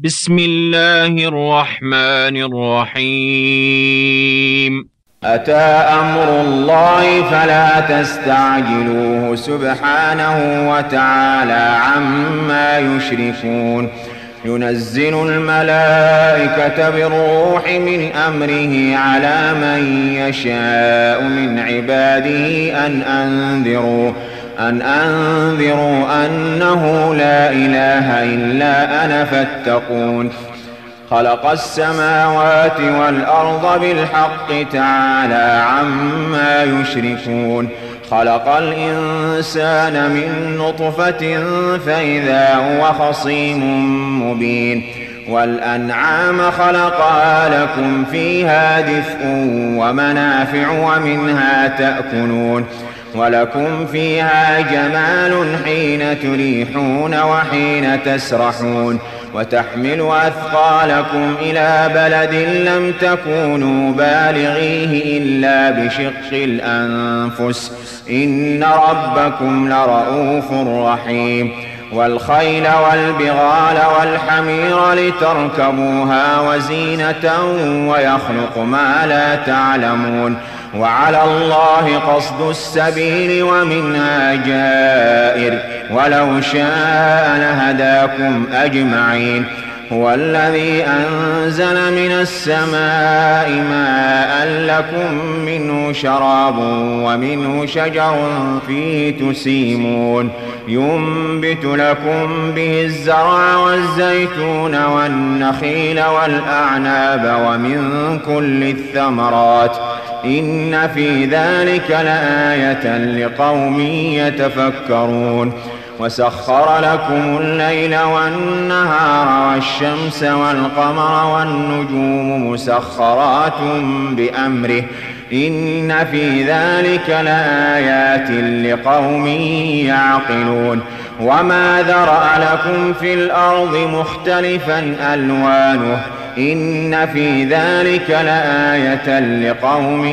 بسم الله الرحمن الرحيم. أتى أمر الله فلا تستعجلوه سبحانه وتعالى عما يشركون. ينزل الملائكة بالروح من أمره على من يشاء من عباده أن أنذروا أنه لا إله إلا أنا فاتقون. خلق السماوات والأرض بالحق تعالى عما يشركون. خلق الإنسان من نطفة فإذا هو خصيم مبين. والأنعام خلقها لكم فيها دفء ومنافع ومنها تأكلون. ولكم فيها جمال حين تريحون وحين تسرحون. وتحمل أثقالكم إلى بلد لم تكونوا بالغيه إلا بشق الأنفس إن ربكم لرؤوف رحيم. والخيل والبغال والحمير لتركبوها وزينة ويخلق ما لا تعلمون. وعلى الله قصد السبيل ومنها جائر ولو شاء لهداكم أجمعين. هو الذي أنزل من السماء ماء لكم منه شراب ومنه شجر فيه تسيمون. ينبت لكم به الزرع والزيتون والنخيل والأعناب ومن كل الثمرات إن في ذلك لآية لقوم يتفكرون. وسخر لكم الليل والنهار والشمس والقمر والنجوم مسخرات بأمره إن في ذلك لآيات لقوم يعقلون. وما ذرأ لكم في الأرض مختلفا ألوانه إن في ذلك لآية لقوم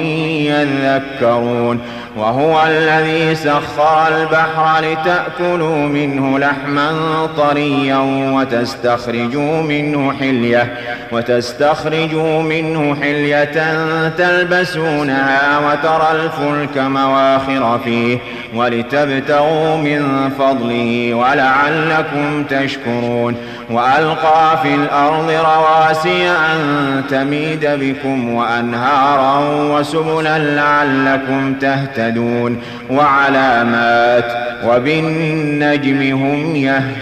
يذكرون. وهو الذي سخر البحر لتأكلوا منه لحما طريا وتستخرجوا منه حلية تلبسونها وترى الفلك مواخر فيه ولتبتغوا من فضله ولعلكم تشكرون. وألقى في الأرض رواسي أن تميد بكم وأنهارا وسبلا لعلكم تهتدون. وعلامات وبالنجم هم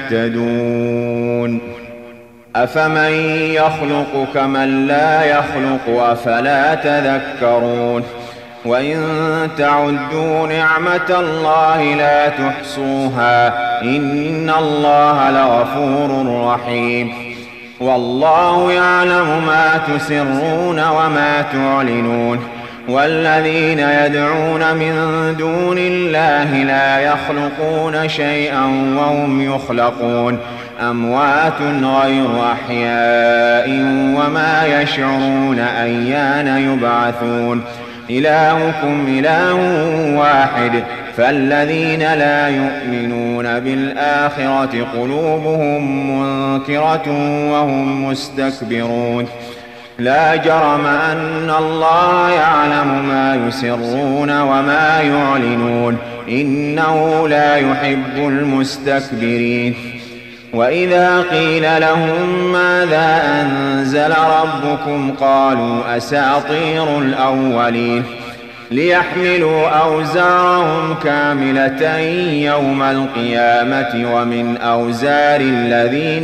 يهتدون. أفمن يخلق كمن لا يخلق أفلا تذكرون. وإن تعدوا نعمة الله لا تحصوها إن الله لغفور رحيم. والله يعلم ما تسرون وما تعلنون. والذين يدعون من دون الله لا يخلقون شيئا وهم يخلقون أموات غير أحياء وما يشعرون أيان يبعثون. إلهكم إله واحد فالذين لا يؤمنون بالآخرة قلوبهم منكرة وهم مستكبرون. لا جرم أن الله يعلم ما يسرون وما يعلنون إنه لا يحب المستكبرين. وإذا قيل لهم ماذا أنزل ربكم قالوا أساطير الأولين ليحملوا أوزارهم كاملة يوم القيامة ومن أوزار الذين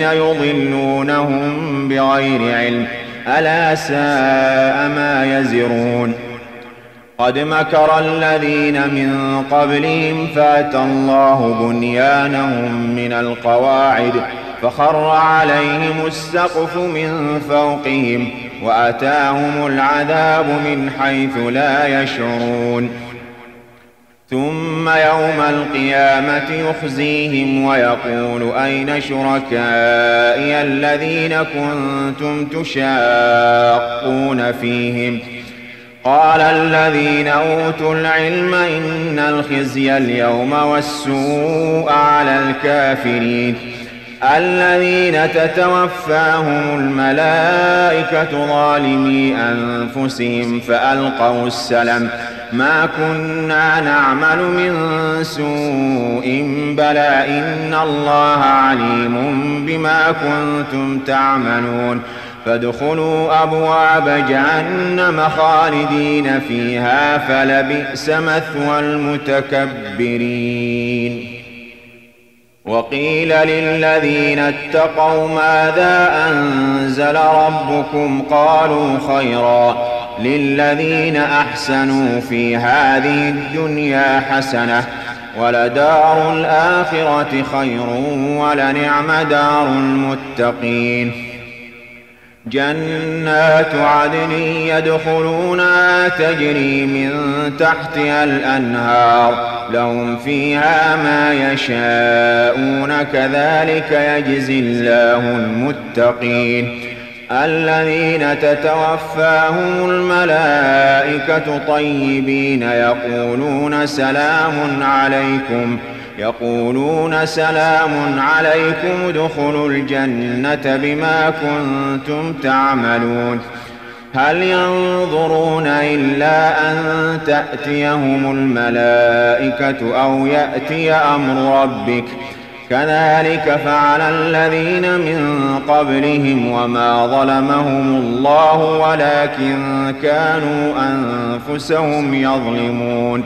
يضلونهم بغير علم ألا ساء ما يزرون. قد مكر الذين من قبلهم فأتى الله بنيانهم من القواعد فخر عليهم السقف من فوقهم وأتاهم العذاب من حيث لا يشعرون. ثم يوم القيامة يخزيهم ويقول أين شركائي الذين كنتم تشاقون فيهم قال الذين أوتوا العلم إن الخزي اليوم والسوء على الكافرين الذين تتوفاهم الملائكة ظالمي أنفسهم فألقوا السلم ما كنا نعمل من سوء بلى إن الله عليم بما كنتم تعملون فادخلوا أبواب جهنم خالدين فيها فلبئس مثوى المتكبرين. وقيل للذين اتقوا ماذا أنزل ربكم قالوا خيرا للذين أحسنوا في هذه الدنيا حسنة ولدار الآخرة خير ولنعم دار المتقين. جنات عدن يدخلونها تجري من تحتها الأنهار لهم فيها ما يشاءون كذلك يجزي الله المتقين. الذين تتوفاهم الملائكة طيبين يقولون سلام عليكم ادخلوا الجنة بما كنتم تعملون. هل ينظرون إلا أن تأتيهم الملائكة أو يأتي أمر ربك كذلك فعل الذين من قبلهم وما ظلمهم الله ولكن كانوا أنفسهم يظلمون.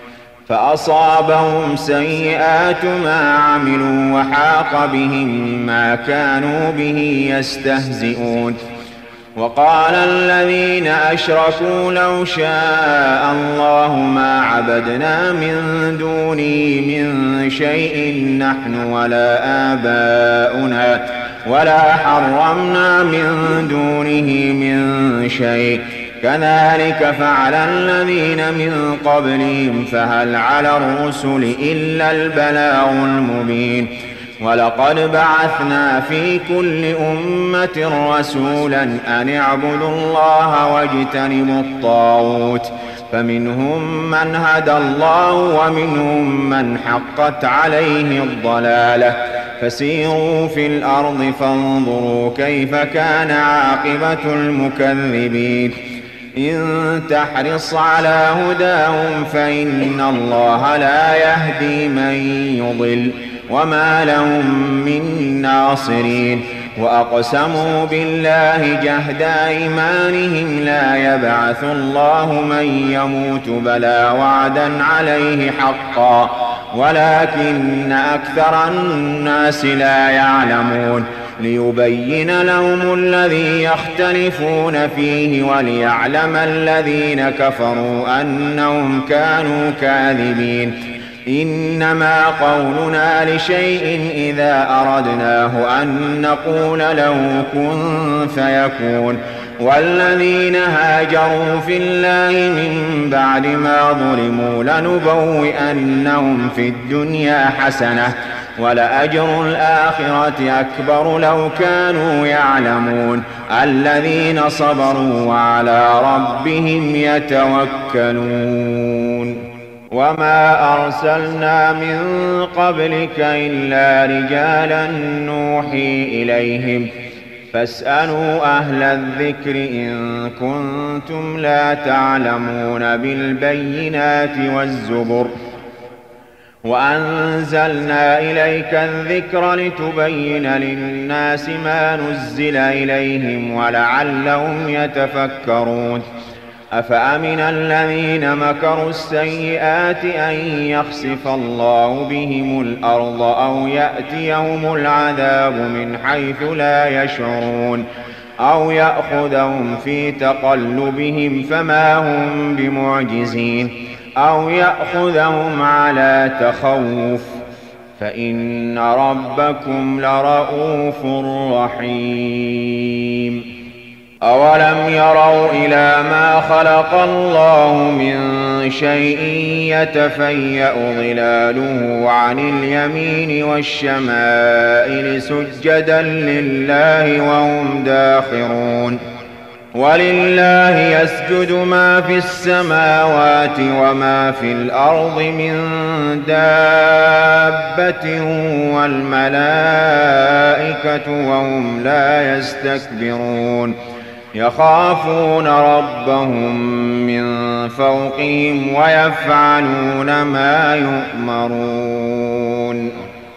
فأصابهم سيئات ما عملوا وحاق بهم ما كانوا به يستهزئون. وقال الذين أشركوا لو شاء الله ما عبدنا من دونه من شيء نحن ولا آباؤنا ولا حرمنا من دونه من شيء كذلك فعل الذين من قبلهم فهل على الرسل إلا البلاغ المبين. ولقد بعثنا في كل أمة رسولا أن اعبدوا الله واجتنبوا الطاغوت فمنهم من هدى الله ومنهم من حقت عليه الضلالة فسيروا في الأرض فانظروا كيف كان عاقبة المكذبين. إن تحرص على هداهم فإن الله لا يهدي من يضل وما لهم من ناصرين. وأقسموا بالله جهد أيمانهم لا يبعث الله من يموت بلى وعدا عليه حقا ولكن أكثر الناس لا يعلمون. ليبين لهم الذي يختلفون فيه وليعلم الذين كفروا أنهم كانوا كاذبين. إنما قولنا لشيء إذا أردناه أن نقول له كن فيكون. والذين هاجروا في الله من بعد ما ظلموا لنبوئنهم في الدنيا حسنة ولأجر الآخرة أكبر لو كانوا يعلمون. الذين صبروا وعلى ربهم يتوكلون. وما أرسلنا من قبلك إلا رجالا نوحي إليهم فاسألوا أهل الذكر إن كنتم لا تعلمون بالبينات والزبر وأنزلنا إليك الذكر لتبين للناس ما نزل إليهم ولعلهم يتفكرون. أفأمن الذين مكروا السيئات أن يخسف الله بهم الأرض أو يأتيهم العذاب من حيث لا يشعرون أو يأخذهم في تقلبهم فما هم بمعجزين أو يأخذهم على تخوف فإن ربكم لرؤوف رحيم. أولم يروا إلى ما خلق الله من شيء يتفيأ ظلاله عن اليمين والشمائل سجدا لله وهم داخرون ولله يسجد ما في السماوات وما في الأرض من دابة والملائكة وهم لا يستكبرون يخافون ربهم من فوقهم ويفعلون ما يؤمرون.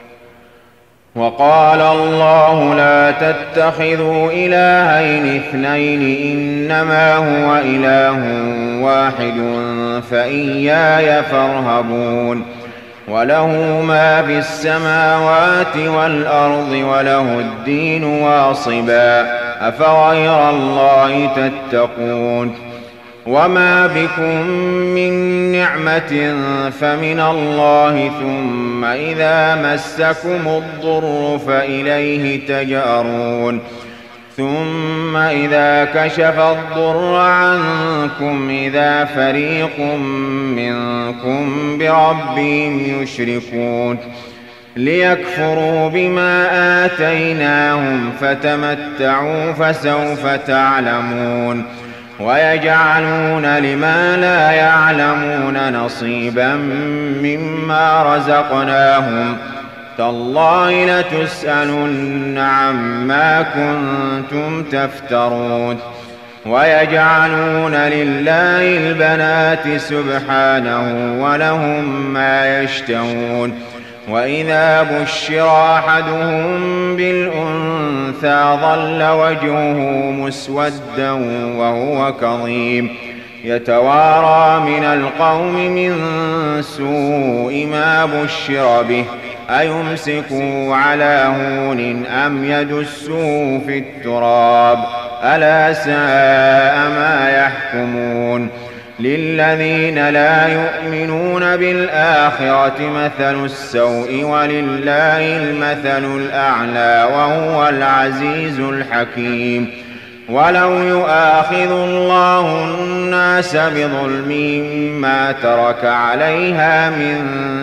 وقال الله لا تتخذوا إلهين اثنين إنما هو إله واحد فإياي فارهبون. وله ما في السماوات والأرض وله الدين واصبا أفغير الله تتقون. وما بكم من نعمة فمن الله ثم إذا مسكم الضر فإليه تجأرون. ثم إذا كشف الضر عنكم إذا فريق منكم بربهم يشركون ليكفروا بما آتيناهم فتمتعوا فسوف تعلمون. ويجعلون لما لا يعلمون نصيبا مما رزقناهم تالله لتسألن عما كنتم تفترون. ويجعلون لله البنات سبحانه ولهم ما يشتهون. وإذا بشر أحدهم بالأنثى ظل وجهه مسودا وهو كظيم يتوارى من القوم من سوء ما بشر به أيمسكوا على هون أم يدسوا في التراب ألا ساء ما يحكمون. للذين لا يؤمنون بالآخرة مثل السوء ولله المثل الأعلى وهو العزيز الحكيم. ولو يؤاخذ الله الناس بظلمهم ما ترك عليها من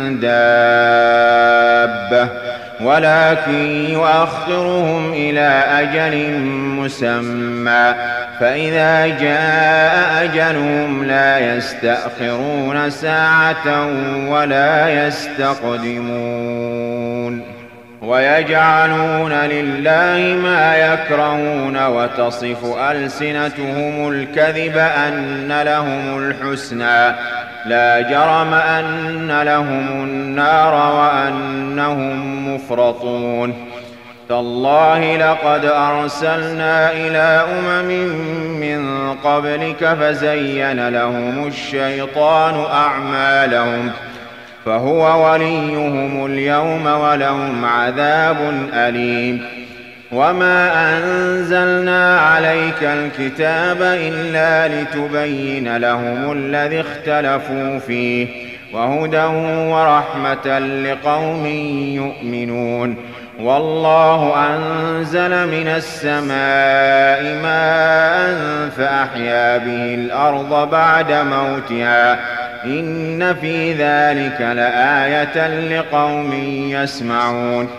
دابة ولكن يؤخرهم إلى أجل مسمى فإذا جاء أجلهم لا يستأخرون ساعة ولا يستقدمون. ويجعلون لله ما يكرهون وتصف ألسنتهم الكذب أن لهم الحسنى لا جرم أن لهم النار وأنهم مفرطون. تالله لقد أرسلنا إلى من قبلك فزين لهم الشيطان أعمالهم فهو وليهم اليوم ولهم عذاب أليم. وما أنزلنا عليك الكتاب إلا لتبين لهم الذي اختلفوا فيه وهدى ورحمة لقوم يؤمنون. والله أنزل من السماء ماء فأحيا به الأرض بعد موتها إن في ذلك لآية لقوم يسمعون.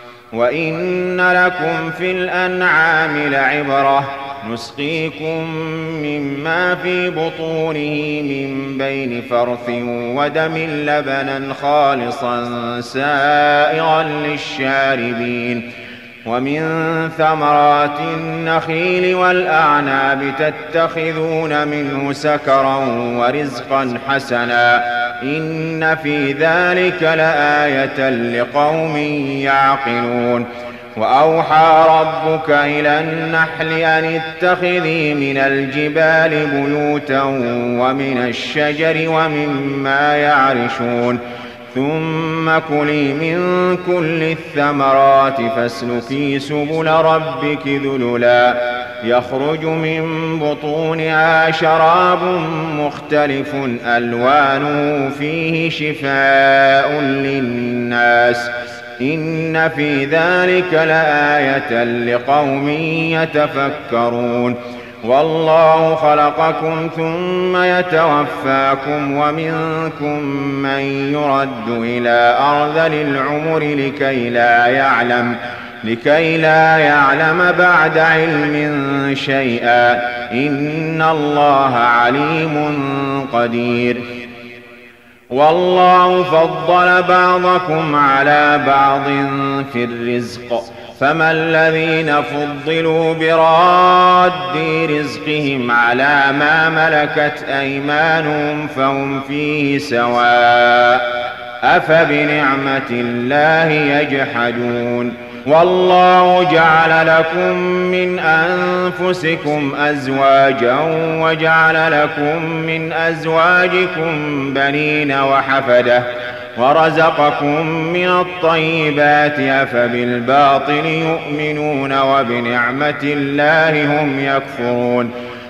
وإن لكم في الأنعام لعبرة نسقيكم مما في بطونه من بين فرث ودم لبنا خالصا سائغا للشاربين. ومن ثمرات النخيل والأعناب تتخذون منه سكرا ورزقا حسنا إن في ذلك لآية لقوم يعقلون. وأوحى ربك إلى النحل أن اتخذي من الجبال بيوتا ومن الشجر ومما يعرشون ثم كلي من كل الثمرات فاسلكي سبل ربك ذللا يخرج من بطونها شراب مختلف ألوانه فيه شفاء للناس إن في ذلك لآية لقوم يتفكرون. والله خلقكم ثم يتوفاكم ومنكم من يرد إلى أرذل العمر لكي لا يعلم بعد علم شيئا إن الله عليم قدير. والله فضل بعضكم على بعض في الرزق فما الذين فضلوا براد رزقهم على ما ملكت أيمانهم فهم فيه سواء أفبنعمة الله يجحدون. والله جعل لكم من أنفسكم أزواجا وجعل لكم من أزواجكم بنين وحفدة ورزقكم من الطيبات أفبالباطل يؤمنون وبنعمة الله هم يكفرون.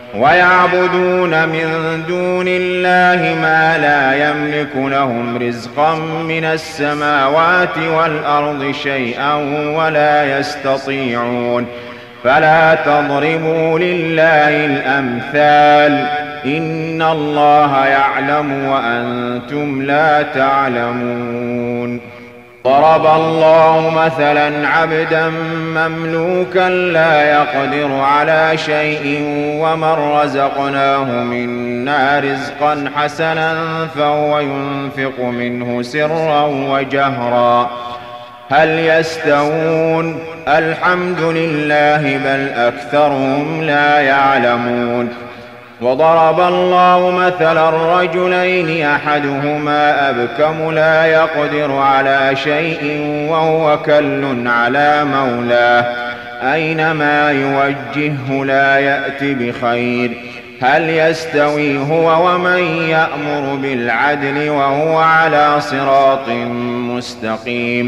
ويعبدون من دون الله ما لا يملك لهم رزقا من السماوات والأرض شيئا ولا يستطيعون. فلا تضربوا لله الأمثال إن الله يعلم وأنتم لا تعلمون. ضرب الله مثلا عبدا مملوكا لا يقدر على شيء ومن رزقناه منا رزقا حسنا فهو ينفق منه سرا وجهرا هل يستوون؟ الحمد لله بل أكثرهم لا يعلمون. وضرب الله مثلا رجلين أحدهما أبكم لا يقدر على شيء وهو كل على مولاه أينما يوجهه لا يأتي بخير هل يستوي هو ومن يأمر بالعدل وهو على صراط مستقيم.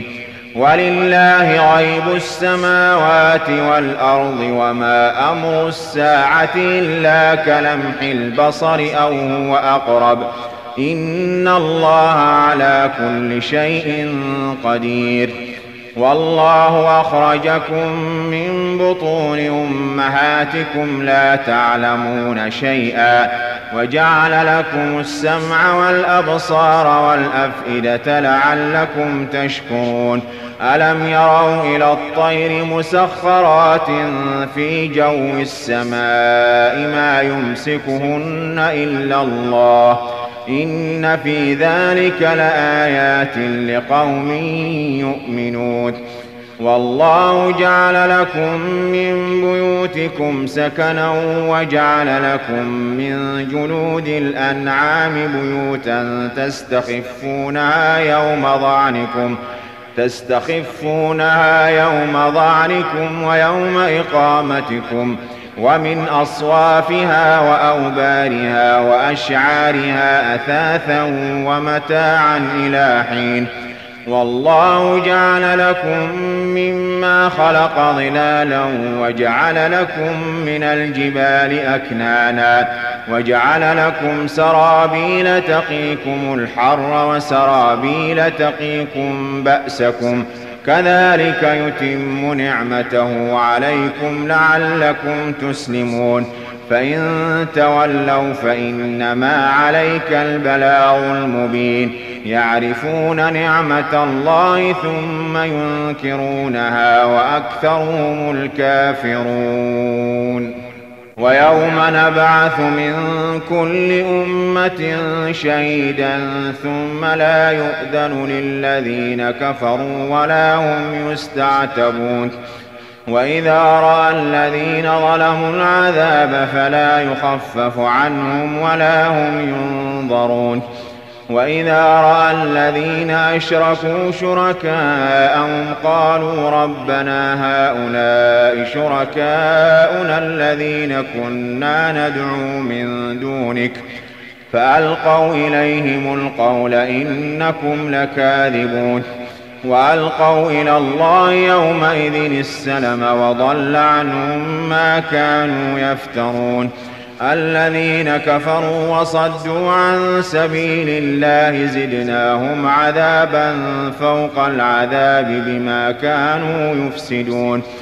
ولله غيب السماوات والأرض وما أمر الساعة إلا كلمح البصر أو هو أقرب إن الله على كل شيء قدير. والله أخرجكم من بطون أمهاتكم لا تعلمون شيئا وجعل لكم السمع والأبصار والأفئدة لعلكم تشكرون. ألم يروا إلى الطير مسخرات في جو السماء ما يمسكهن إلا الله إن في ذلك لآيات لقوم يؤمنون. والله جعل لكم من بيوتكم سكنا وجعل لكم من جلود الأنعام بيوتا تستخفونها يوم ضعنكم ويوم إقامتكم ومن أصوافها وأوبارها وأشعارها أثاثا ومتاعا إلى حين. والله جعل لكم مما خلق ظلالا وجعل لكم من الجبال أكنانا وجعل لكم سرابيل تقيكم الحر وسرابيل تقيكم بأسكم كذلك يتم نعمته عليكم لعلكم تسلمون. فإن تولوا فإنما عليك البلاغ المبين. يعرفون نعمة الله ثم ينكرونها وأكثرهم الكافرون. ويوم نبعث من كل أمة شهيدا ثم لا يؤذن للذين كفروا ولا هم يستعتبون. وإذا رأى الذين ظلموا العذاب فلا يخفف عنهم ولا هم ينظرون. وإذا رأى الذين أشركوا شركاءهم قالوا ربنا هؤلاء شركاؤنا الذين كنا ندعو من دونك فألقوا إليهم القول إنكم لكاذبون. وألقوا إلى الله يومئذ السلم وضل عنهم ما كانوا يفترون. الذين كفروا وصدوا عن سبيل الله زدناهم عذابا فوق العذاب بما كانوا يفسدون.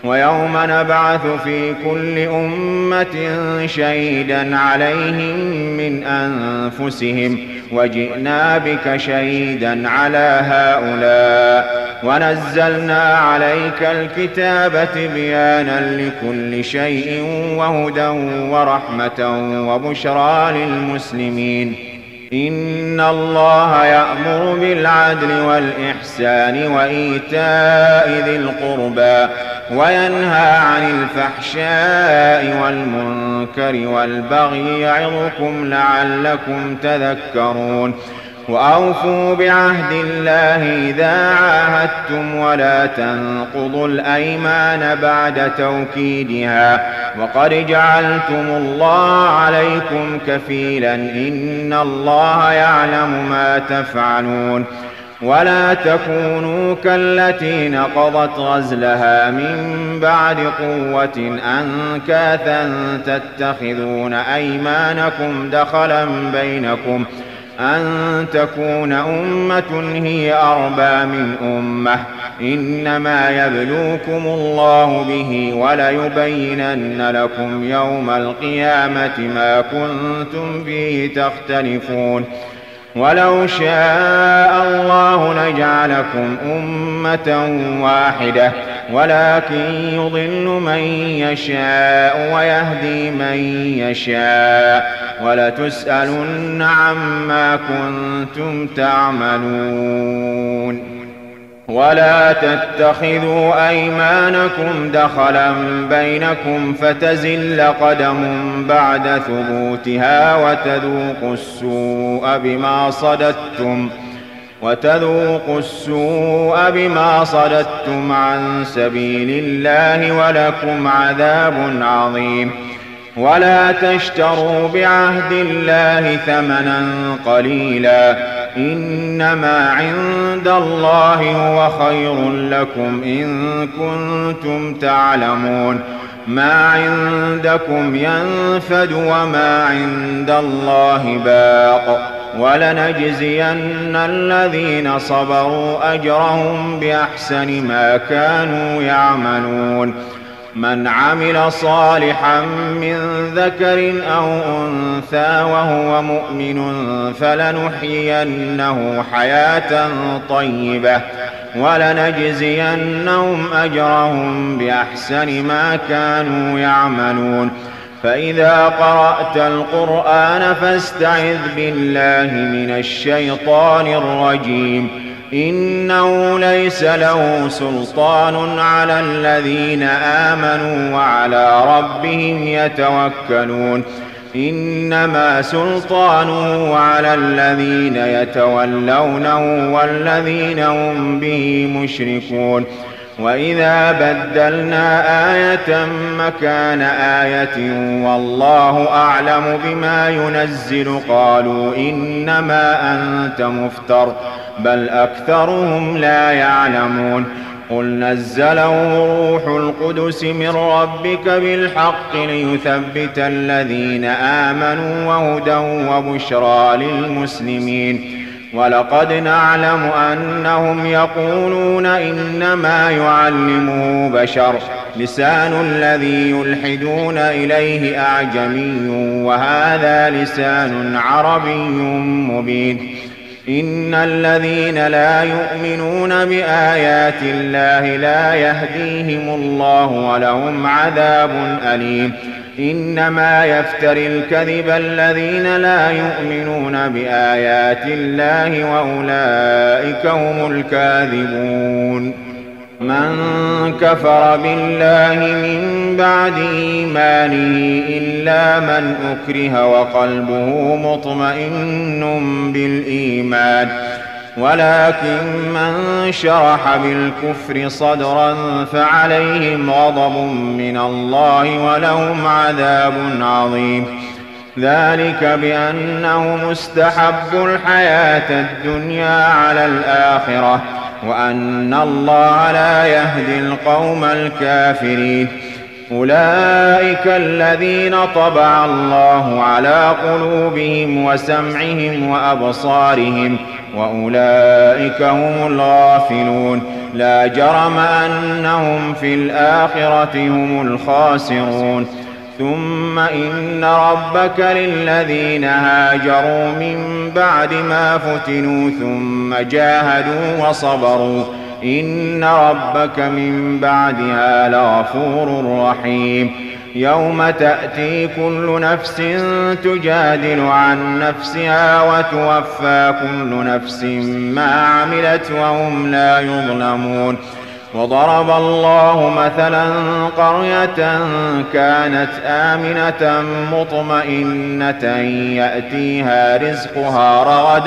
ويوم نبعث في كل أمة شهيدا عليهم من أنفسهم وجئنا بك شهيدا على هؤلاء ونزلنا عليك الكتاب تبيانا لكل شيء وهدى ورحمة وبشرى للمسلمين إن الله يأمر بالعدل والإحسان وإيتاء ذي القربى وينهى عن الفحشاء والمنكر والبغي يعظكم لعلكم تذكرون وأوفوا بعهد الله إذا عاهدتم ولا تنقضوا الأيمان بعد توكيدها وقد جعلتم الله عليكم كفيلا إن الله يعلم ما تفعلون ولا تكونوا كالتي نقضت غزلها من بعد قوة أنكاثا تتخذون أيمانكم دخلا بينكم أن تكون أمة هي أربى من أمة إنما يبلوكم الله به وليبينن لكم يوم القيامة ما كنتم فيه تختلفون ولو شاء الله لجعلكم أمة واحدة ولكن يضل من يشاء ويهدي من يشاء ولتسألن عما كنتم تعملون ولا تتخذوا أيمانكم دخلا بينكم فتزل قدم بعد ثبوتها وتذوقوا السوء بما صددتم عن سبيل الله ولكم عذاب عظيم ولا تشتروا بعهد الله ثمنا قليلا إنما عند الله هو خير لكم إن كنتم تعلمون ما عندكم ينفد وما عند الله باق ولنجزين الذين صبروا أجرهم بأحسن ما كانوا يعملون من عمل صالحا من ذكر أو أنثى وهو مؤمن فلنحيينه حياة طيبة ولنجزينهم أجرهم بأحسن ما كانوا يعملون فإذا قرأت القرآن فاستعذ بالله من الشيطان الرجيم إنه ليس له سلطان على الذين آمنوا وعلى ربهم يتوكلون إنما سلطانه على الذين يتولونه والذين هم به مشركون وإذا بدلنا آية مكان آية والله أعلم بما ينزل قالوا إنما أنت مفتر بل أكثرهم لا يعلمون قل نزله روح القدس من ربك بالحق ليثبت الذين آمنوا وهدى وبشرى للمسلمين ولقد نعلم أنهم يقولون إنما يعلمه بشر لسان الذي يلحدون إليه أعجمي وهذا لسان عربي مبين إن الذين لا يؤمنون بآيات الله لا يهديهم الله ولهم عذاب أليم إنما يفتري الكذب الذين لا يؤمنون بآيات الله وأولئك هم الكاذبون من كفر بالله من بعد إيمانه إلا من أكره وقلبه مطمئن بالإيمان ولكن من شرح بالكفر صدرا فعليهم غضب من الله ولهم عذاب عظيم ذلك بأنهم استحبوا الحياة الدنيا على الآخرة وأن الله لا يهدي القوم الكافرين أولئك الذين طبع الله على قلوبهم وسمعهم وأبصارهم وأولئك هم الغافلون. لا جرم أنهم في الآخرة هم الخاسرون. ثم إن ربك للذين هاجروا من بعد ما فتنوا ثم جاهدوا وصبروا إن ربك من بعدها لغفور رحيم. يوم تأتي كل نفس تجادل عن نفسها وتوفى كل نفس ما عملت وهم لا يظلمون. وضرب الله مثلا قرية كانت آمنة مطمئنة يأتيها رزقها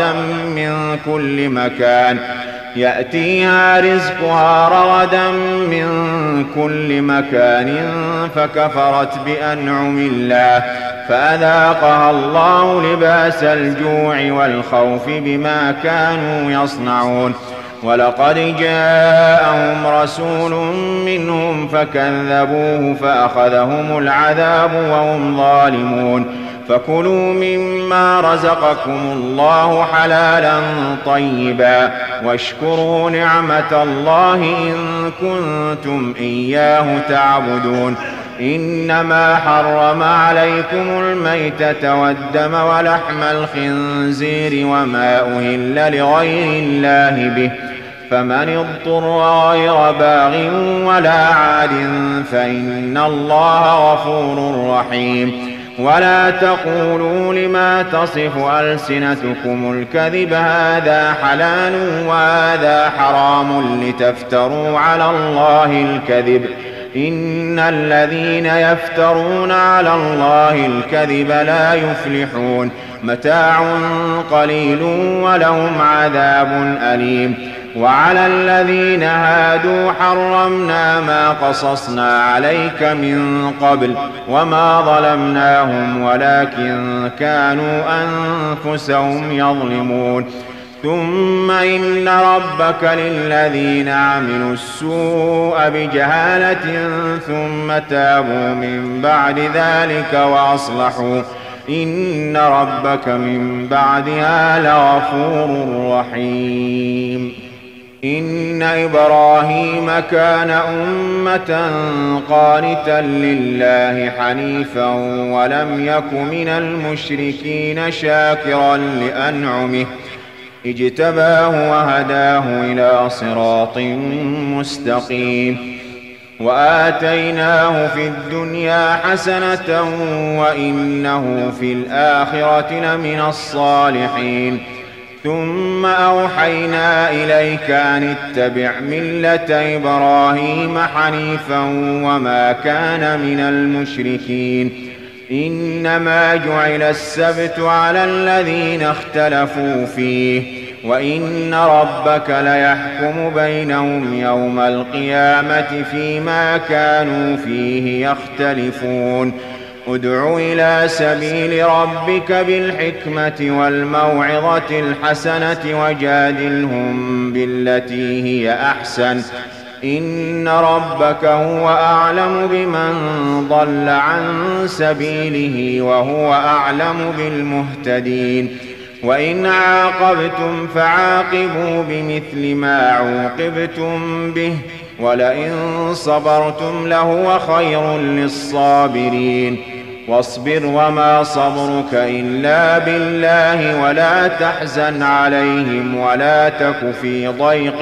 رغدا من كل مكان فكفرت بأنعم الله فأذاقها الله لباس الجوع والخوف بما كانوا يصنعون. ولقد جاءهم رسول منهم فكذبوه فأخذهم العذاب وهم ظالمون. فكلوا مما رزقكم الله حلالا طيبا واشكروا نعمة الله إن كنتم إياه تعبدون. إنما حرم عليكم الميتة والدم ولحم الخنزير وما أهل لغير الله به فمن اضطر غير باغ ولا عاد فإن الله غفور رحيم. ولا تقولوا لما تصف ألسنتكم الكذب هذا حلال وهذا حرام لتفتروا على الله الكذب إن الذين يفترون على الله الكذب لا يفلحون. متاع قليل ولهم عذاب أليم. وعلى الذين هادوا حرمنا ما قصصنا عليك من قبل وما ظلمناهم ولكن كانوا أنفسهم يظلمون. ثم إن ربك للذين عملوا السوء بجهالة ثم تابوا من بعد ذلك وأصلحوا إن ربك من بعدها لغفور رحيم. إن إبراهيم كان أمة قانتا لله حنيفا ولم يك من المشركين شاكرا لأنعمه اجتباه وهداه إلى صراط مستقيم. وآتيناه في الدنيا حسنة وإنه في الآخرة لمن الصالحين. ثم أوحينا إليك أن اتبع ملة إبراهيم حنيفا وما كان من المشركين. إنما جعل السبت على الذين اختلفوا فيه وإن ربك ليحكم بينهم يوم القيامة فيما كانوا فيه يختلفون. ادع إلى سبيل ربك بالحكمة والموعظة الحسنة وجادلهم بالتي هي أحسن إن ربك هو أعلم بمن ضل عن سبيله وهو أعلم بالمهتدين. وإن عاقبتم فعاقبوا بمثل ما عوقبتم به ولئن صبرتم لهو خير للصابرين. واصبر وما صبرك إلا بالله ولا تحزن عليهم ولا تك في ضيق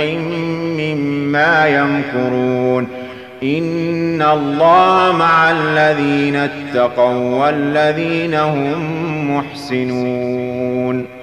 مما يمكرون. إن الله مع الذين اتقوا والذين هم محسنون.